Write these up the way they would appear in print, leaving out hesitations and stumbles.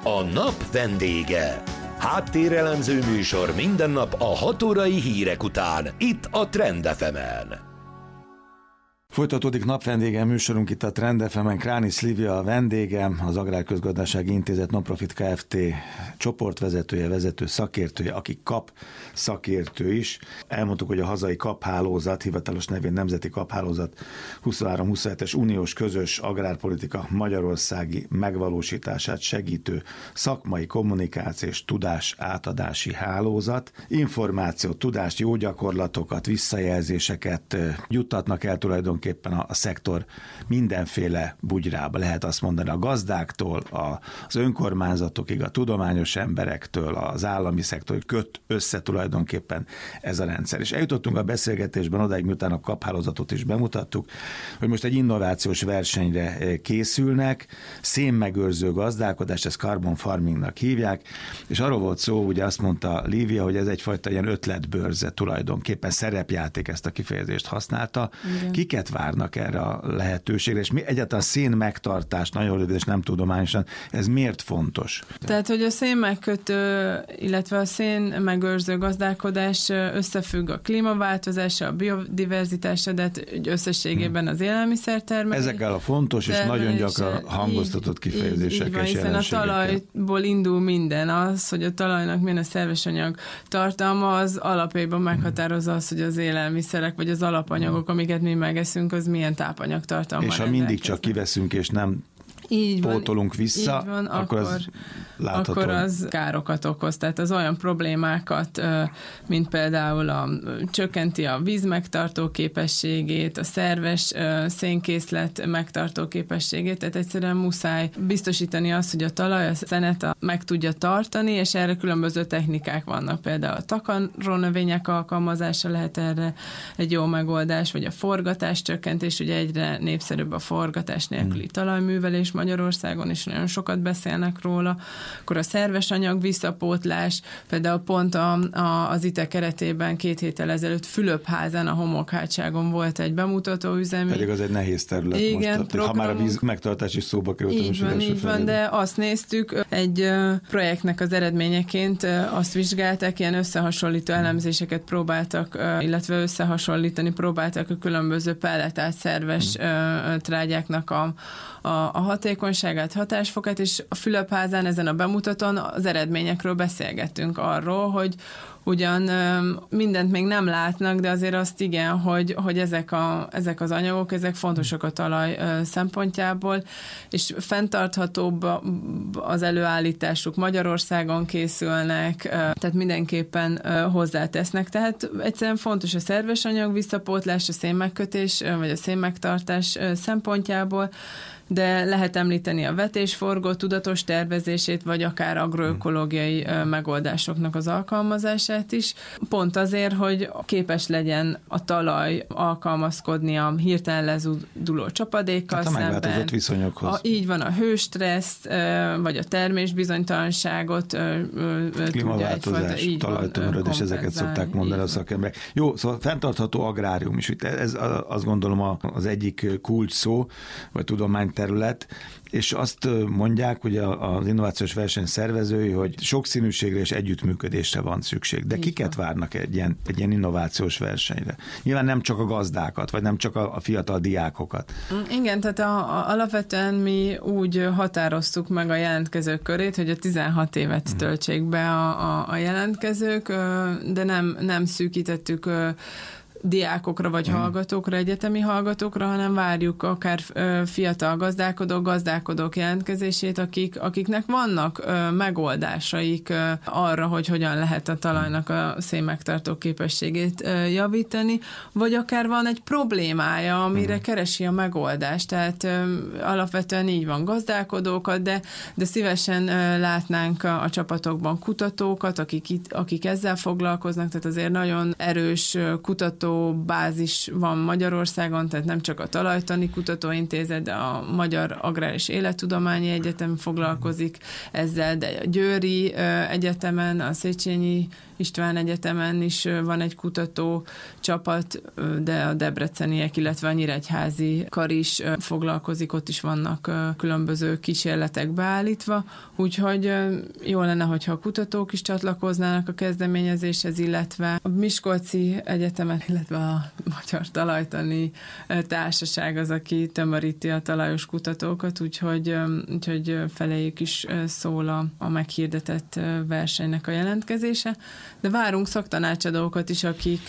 A nap vendége. Háttérelemző műsor minden nap a 6 órai hírek után, itt a Trend FM-en. Folytatódik napvendége műsorunk itt a Trend FM-en. Kránisz Lívia a vendégem, az Agrárközgazdasági Intézet Nonprofit Kft. Csoportvezetője, vezető szakértője, aki KAP szakértő is. Elmondtuk, hogy a hazai KAP hálózat, hivatalos nevén Nemzeti KAP hálózat 23-27-es uniós közös agrárpolitika magyarországi megvalósítását segítő szakmai kommunikációs tudás átadási hálózat. Információt, tudást, jó gyakorlatokat, visszajelzéseket juttatnak el tulajdonképpen a szektor mindenféle bugyrába, lehet azt mondani, a gazdáktól, az önkormányzatokig, a tudományos emberektől, az állami szektor, köt össze tulajdonképpen ez a rendszer. És eljutottunk a beszélgetésben odáig, miután a KAP hálózatot is bemutattuk, hogy most egy innovációs versenyre készülnek, szénmegőrző gazdálkodás, ezt carbon farmingnak hívják, és arról volt szó, ugye azt mondta Lívia, hogy ez egyfajta ilyen ötletbőrze tulajdonképpen, szerepjáték, ezt a kifejezést használta. Igen. Kiket várnak erre a lehetőségre, és egyáltalán szén megtartás, nagyon rövid és nem tudományosan, ez miért fontos? Tehát, hogy a szénmegkötő, illetve a szén megőrző gazdálkodás összefügg a klímaváltozással, a biodiverzitással, de összességében az élelmiszertermelés. Ezekkel a fontos és nagyon gyakran hangoztatott kifejezésekkel és hiszen a talajból indul minden, az, hogy a talajnak milyen a szerves anyag tartalma, az alapjában meghatározza az, hogy az élelmiszerek, vagy az alapanyagok, amiket mi megeszünk, az milyen tápanyagtartalma. És ha mindig csak kiveszünk, és nem pótolunk vissza, van, akkor az látható. Akkor az károkat okoz. Tehát az olyan problémákat, mint például csökkenti a víz megtartó képességét, a szerves szénkészlet megtartó képességét, tehát egyszerűen muszáj biztosítani azt, hogy a talaj a szenet meg tudja tartani, és erre különböző technikák vannak. Például a takarónövények alkalmazása lehet erre egy jó megoldás, vagy a forgatás csökkentés, ugye egyre népszerűbb a forgatás nélküli talajművelés Magyarországon, és nagyon sokat beszélnek róla. Akkor a szerves anyag visszapótlás, például pont az ITE keretében 2 héttel ezelőtt Fülöpházán, a Homokhátságon volt egy bemutató üzemi. Pedig az egy nehéz terület. Igen, most. Ha már a víz megtartás is szóba került. Így van, de azt néztük, egy projektnek az eredményeként azt vizsgálták, ilyen összehasonlító elemzéseket próbáltak, illetve összehasonlítani próbáltak a különböző pelletált szerves trágyáknak a hatékonyságát, hatásfokát, és a Fülöpházán ezen a bemutatón az eredményekről beszélgettünk arról, hogy ugyan mindent még nem látnak, de azért azt igen, hogy ezek az anyagok, ezek fontosak a talaj szempontjából, és fenntarthatóbb az előállításuk, Magyarországon készülnek, tehát mindenképpen hozzátesznek. Tehát egyszerűen fontos a szerves anyag visszapótlás, a szénmegkötés, vagy a szénmegtartás szempontjából, de lehet említeni a vetésforgó tudatos tervezését, vagy akár agroökológiai megoldásoknak az alkalmazását is. Pont azért, hogy képes legyen a talaj alkalmazkodni a hirtelen lezúduló csapadékkal szemben. A megváltozott viszonyokhoz. Így van, a hőstresszt, vagy a termésbizonytalanságot. Klímaváltozás, talajtömörödés, ezeket szokták mondani a szakemberek. Jó, szóval fenntartható agrárium is. Ez azt gondolom az egyik kulcs szó, vagy tudományterület, és azt mondják, hogy az innovációs verseny szervezői, hogy sokszínűségre és együttműködésre van szükség. De kiket várnak egy ilyen innovációs versenyre? Nyilván nem csak a gazdákat, vagy nem csak a fiatal diákokat. Igen, tehát alapvetően mi úgy határoztuk meg a jelentkezők körét, hogy a 16 évet töltsék be a jelentkezők, de nem szűkítettük diákokra vagy hallgatókra, egyetemi hallgatókra, hanem várjuk akár fiatal gazdálkodók jelentkezését, akiknek vannak megoldásaik arra, hogy hogyan lehet a talajnak a szénmegtartó képességét javítani, vagy akár van egy problémája, amire keresi a megoldást. Tehát alapvetően így van gazdálkodókat, de szívesen látnánk a csapatokban kutatókat, akik ezzel foglalkoznak, tehát azért nagyon erős kutató kutatóbázis van Magyarországon, tehát nem csak a Talajtani Kutatóintézet, de a Magyar Agrár és Élettudományi Egyetem foglalkozik ezzel, de a Győri Egyetemen, a Széchenyi István Egyetemen is van egy kutatócsapat, de a debreceniek, illetve a nyíregyházi kar is foglalkozik, ott is vannak különböző kísérletek beállítva, úgyhogy jó lenne, hogyha a kutatók is csatlakoznának a kezdeményezéshez, illetve a Miskolci Egyetemen, illetve a Magyar Talajtani Társaság az, aki tömöríti a talajos kutatókat, úgyhogy feléjük is szól a meghirdetett versenynek a jelentkezése. De várunk szaktanácsadókat is, akik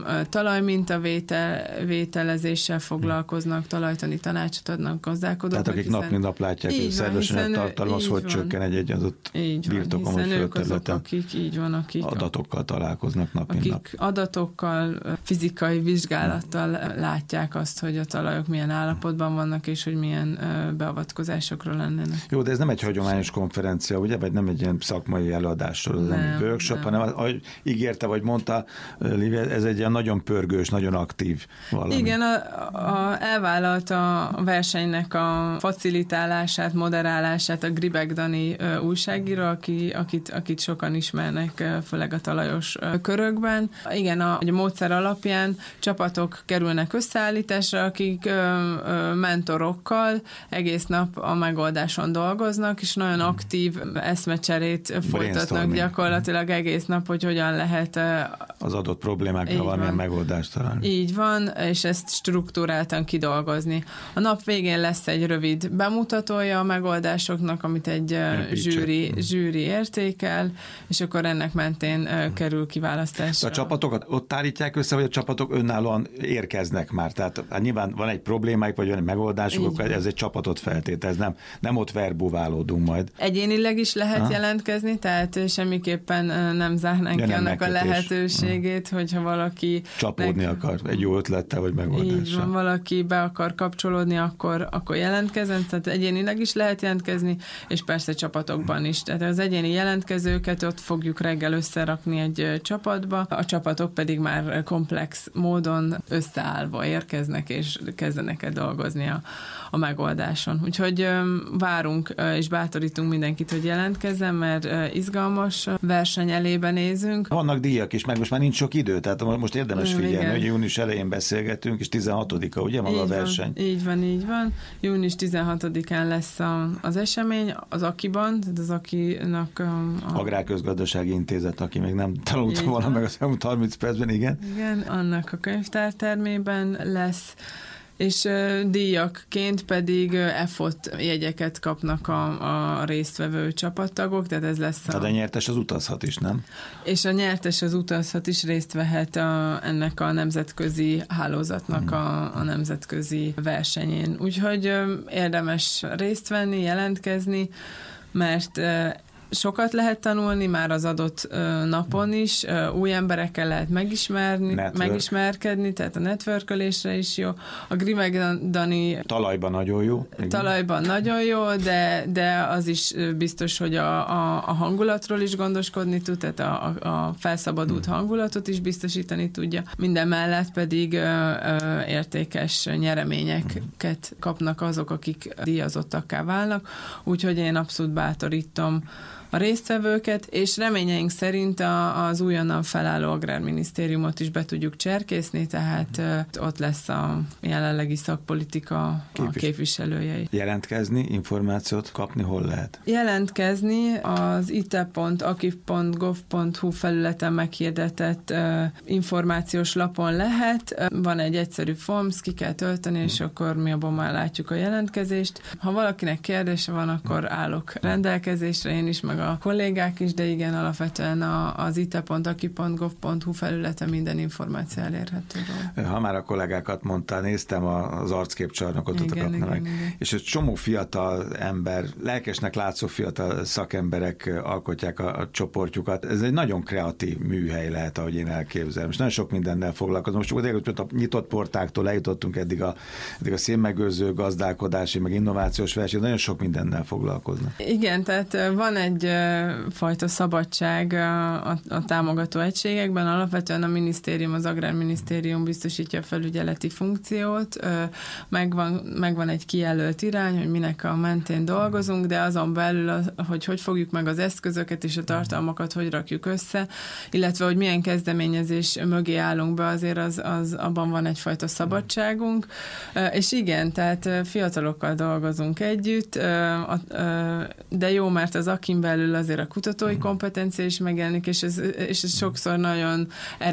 talajmintavételezéssel foglalkoznak, talajtani tanácsot adnak gazdálkodóknak. Tehát akik nap mint nap látják, hogy szerves tartalom az hogy csökken egy adott birtokon vagy földterületen. Akik adatokkal találkoznak nap mint nap. Akik adatokkal, fizikai vizsgálattal látják azt, hogy a talajok milyen állapotban vannak, és hogy milyen beavatkozásokról lennének. Jó, de ez nem egy hagyományos konferencia, ugye? Vagy nem egy ilyen szakmai előadásról, nem egy workshop, hanem ahogy ígérte, vagy mondta, Lívia, ez egy ilyen nagyon pörgős, nagyon aktív valami. Igen, elvállalta a versenynek a facilitálását, moderálását a Gribek Dani újságíró, akit sokan ismernek, főleg a talajos körökben. Igen, a módszer alapján csapatok kerülnek összeállításra, akik mentorokkal egész nap a megoldáson dolgoznak, és nagyon aktív eszmecserét folytatnak gyakorlatilag egész nap, hogy hogyan lehet az adott problémákra valamilyen megoldást találni. Így van, és ezt struktúráltan kidolgozni. A nap végén lesz egy rövid bemutatója a megoldásoknak, amit egy zsűri értékel, és akkor ennek mentén kerül kiválasztásra. A csapatokat ott állítják össze, vagy a csapatok önállóan érkeznek már? Tehát nyilván van egy problémájuk, vagy van egy megoldásuk, ez egy csapatot feltételez, nem ott verbuválódunk majd. Egyénileg is lehet jelentkezni, tehát semmiképpen nem zárnánk ki annak a lehetőségét, hogyha valaki csapódni akar egy jó ötlettel, vagy megoldással. Így van, valaki be akar kapcsolódni, akkor jelentkezzen, tehát egyénileg is lehet jelentkezni, és persze csapatokban is. Tehát az egyéni jelentkezőket ott fogjuk reggel összerakni egy csapatba, a csapatok pedig már komplex módon összeállva érkeznek, és kezdenek el dolgozni a megoldáson. Úgyhogy várunk és bátorítunk mindenkit, hogy jelentkezzen, mert izgalmas verseny elébe nézünk. Vannak díjak is, meg most már nincs sok idő, tehát most érdemes figyelni, hogy június elején beszélgetünk, és 16-a, ugye maga a verseny? Így van. Június 16-án lesz az esemény, az Akiban, tehát az Akinak Agrárközgazdasági Intézet, aki még nem tanulta volna meg az elmúlt 30 percben, igen. Igen, annak a könyvtártermében lesz, és díjakként pedig EFOT jegyeket kapnak a résztvevő csapattagok, tehát ez lesz Tehát a nyertes az utazhat is, nem? És a nyertes az utazhat is, részt vehet ennek a nemzetközi hálózatnak a nemzetközi versenyén. Úgyhogy érdemes részt venni, jelentkezni, mert sokat lehet tanulni már az adott napon is, új emberekkel lehet megismerkedni, tehát a networkölésre is jó. A Gribek Dani talajban nagyon jó. Talajban nagyon jó, de az is biztos, hogy a hangulatról is gondoskodni tud, tehát a felszabadult hangulatot is biztosítani tudja. Minden mellett pedig értékes nyereményeket kapnak azok, akik díjazottakká válnak, úgyhogy én abszolút bátorítom a résztvevőket, és reményeink szerint az újonnan felálló Agrárminisztériumot is be tudjuk cserkészni, tehát ott lesz a jelenlegi szakpolitika képviselője. Jelentkezni, információt kapni hol lehet? Jelentkezni az ite.akiv.gov.hu felületen meghirdetett információs lapon lehet. Van egy egyszerű forms, ki kell tölteni, és akkor mi abban már látjuk a jelentkezést. Ha valakinek kérdése van, akkor állok rendelkezésre, én is, meg a kollégák is, de igen, alapvetően az ite.aki.gov.hu felületen minden információ elérhető. Ha már a kollégákat mondtál, néztem az arcképcsarnokot, igen. És egy csomó fiatal ember, lelkesnek látszó fiatal szakemberek alkotják a csoportjukat. Ez egy nagyon kreatív műhely lehet, ahogy én elképzelem. És nagyon sok mindennel foglalkozom. Most a nyitott portáktól eljutottunk eddig a szénmegőrző gazdálkodási, meg innovációs verseny, nagyon sok mindennel foglalkoznak. Igen, tehát van egy egyfajta szabadság a támogató egységekben. Alapvetően a minisztérium, az Agrárminisztérium biztosítja a felügyeleti funkciót, megvan egy kijelölt irány, hogy minek a mentén dolgozunk, de azon belül, hogy fogjuk meg az eszközöket és a tartalmakat, hogy rakjuk össze, illetve hogy milyen kezdeményezés mögé állunk be, azért az abban van egyfajta szabadságunk. És igen, tehát fiatalokkal dolgozunk együtt, de jó, mert az AKI-n belül azért a kutatói kompetencia is megjelenik, és ez sokszor nagyon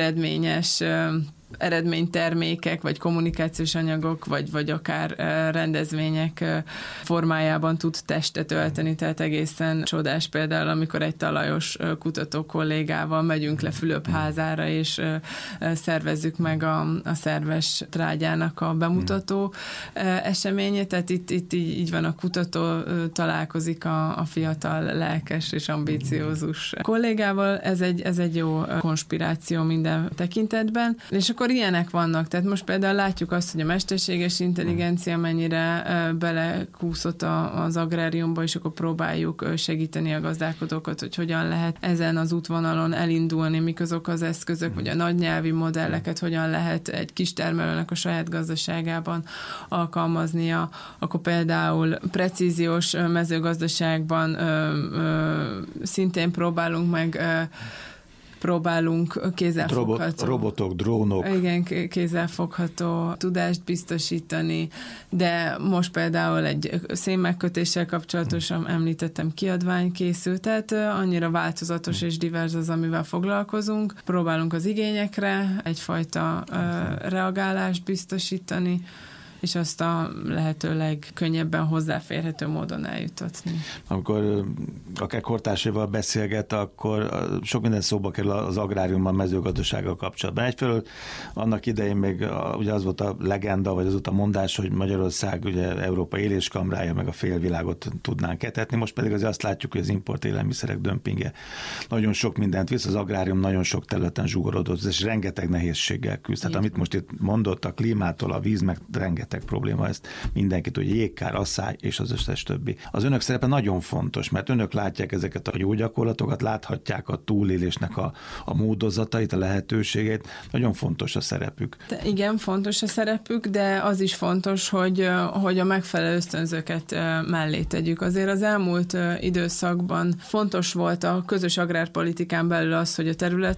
eredménytermékek, vagy kommunikációs anyagok, vagy akár rendezvények formájában tud testet ölteni, tehát egészen csodás például, amikor egy talajos kutató kollégával megyünk le Fülöpházára, és szervezzük meg a szerves trágyának a bemutató eseményét, tehát itt így van, a kutató találkozik a fiatal, lelkes és ambíciózus kollégával, ez egy jó konspiráció minden tekintetben, és akkor ilyenek vannak, tehát most például látjuk azt, hogy a mesterséges intelligencia mennyire belekúszott az agráriumba, és akkor próbáljuk segíteni a gazdálkodókat, hogy hogyan lehet ezen az útvonalon elindulni, mik azok az eszközök, vagy a nagy nyelvi modelleket hogyan lehet egy kis termelőnek a saját gazdaságában alkalmaznia, akkor például precíziós mezőgazdaságban szintén próbálunk kézzelfogható... Robotok, drónok. Igen, kézzelfogható tudást biztosítani, de most például egy szénmegkötéssel kapcsolatosan említettem, kiadvány készült, tehát annyira változatos és divers az, amivel foglalkozunk. Próbálunk az igényekre egyfajta reagálást biztosítani, és azt a lehető legkönnyebben hozzáférhető módon eljutatni. Amikor akár kortársaival beszélget, akkor sok minden szóba kerül az agráriumban, mezőgazdasággal kapcsolatban. Egyfelől annak idején még ugye az volt a legenda, vagy az volt a mondás, hogy Magyarország ugye Európa éléskamrája, meg a félvilágot tudnánk etetni. Most pedig azért azt látjuk, hogy az import élelmiszerek dömpinge nagyon sok mindent visz, az agrárium nagyon sok területen zsugorodott, és rengeteg nehézséggel küzd. Tehát amit most itt mondott, a klímától, a víz, meg rengeteg probléma, ezt mindenkit, hogy jégkár, asszály és az összes többi. Az önök szerepe nagyon fontos, mert önök látják ezeket a jó gyakorlatokat, láthatják a túlélésnek a módozatait, a lehetőségét. Nagyon fontos a szerepük. De igen, fontos a szerepük, de az is fontos, hogy a megfelelő ösztönzőket mellé tegyük. Azért az elmúlt időszakban fontos volt a közös agrárpolitikán belül az, hogy a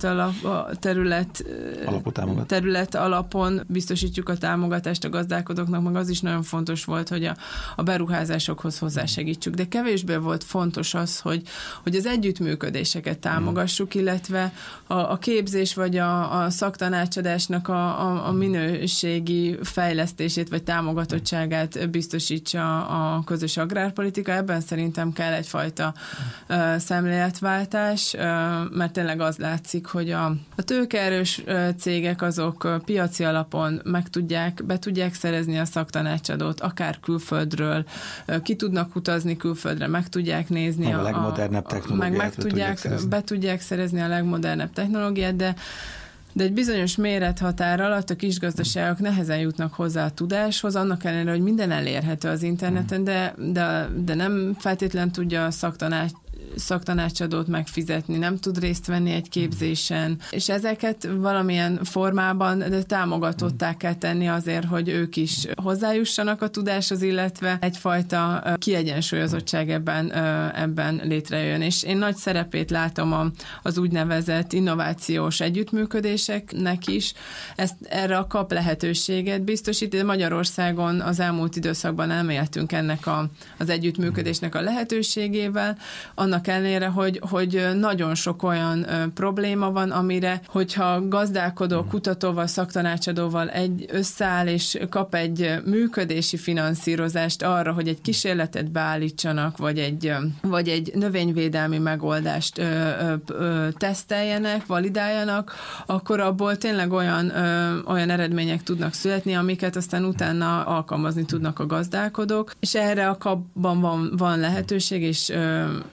terület alapon biztosítjuk a támogatást a gazdálkodóknak, meg az is nagyon fontos volt, hogy a beruházásokhoz hozzásegítsük. De kevésbé volt fontos az, hogy az együttműködéseket támogassuk, illetve a képzés vagy a szaktanácsadásnak a minőségi fejlesztését vagy támogatottságát biztosítsa a közös agrárpolitika. Ebben szerintem kell egyfajta szemléletváltás, mert tényleg az látszik, hogy a tőkeerős cégek azok piaci alapon be tudják szerezni a szaktanácsadót, akár külföldről, ki tudnak utazni külföldre, meg tudják nézni a legmodernebb technológiát, be tudják szerezni a legmodernebb technológiát, de egy bizonyos mérethatár alatt a kisgazdaságok nehezen jutnak hozzá a tudáshoz, annak ellenére, hogy minden elérhető az interneten, de nem feltétlenül tudja a szaktanácsadót megfizetni, nem tud részt venni egy képzésen, és ezeket valamilyen formában de támogatottá kell tenni azért, hogy ők is hozzájussanak a tudáshoz, illetve egyfajta kiegyensúlyozottság ebben létrejön. És én nagy szerepét látom az úgynevezett innovációs együttműködéseknek is. Erre a KAP lehetőséget biztosít, de Magyarországon az elmúlt időszakban nem éltünk ennek az együttműködésnek a lehetőségével, annak ellenére, hogy nagyon sok olyan probléma van, amire, hogyha gazdálkodó, kutatóval, szaktanácsadóval összeáll, és kap egy működési finanszírozást arra, hogy egy kísérletet beállítsanak, vagy egy növényvédelmi megoldást teszteljenek, validáljanak, akkor abból tényleg olyan eredmények tudnak születni, amiket aztán utána alkalmazni tudnak a gazdálkodók, és erre a kapban van lehetőség, és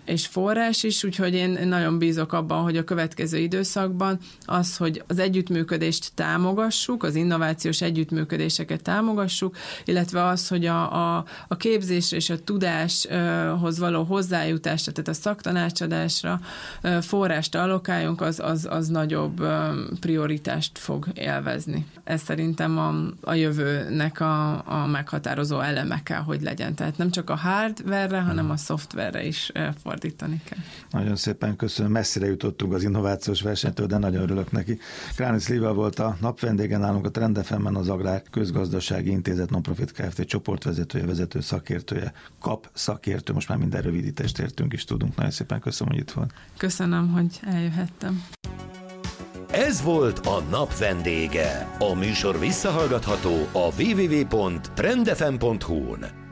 forrás is, úgyhogy én nagyon bízok abban, hogy a következő időszakban az, hogy az együttműködést támogassuk, az innovációs együttműködéseket támogassuk, illetve az, hogy a képzésre és a tudáshoz való hozzájutásra, tehát a szaktanácsadásra forrást allokáljunk, az nagyobb prioritást fog élvezni. Ez szerintem a jövőnek a meghatározó eleme kell, hogy legyen. Tehát nem csak a hardware-re, hanem a szoftverre is fordítani kell. Nagyon szépen köszönöm. Messzire jutottunk az innovációs versenytől, de nagyon örülök neki. Kráni Szilvia volt a napvendége nálunk a Trend FM-en, az Agrár Közgazdasági Intézet Non-Profit Kft. Csoportvezetője, vezető szakértője, KAP szakértő, most már minden rövidítést értünk is tudunk. Nagyon szépen köszönöm, hogy itt volt. Köszönöm, hogy eljöhettem. Ez volt a nap vendége. A műsor visszahallgatható a www.trendfm.hu-n.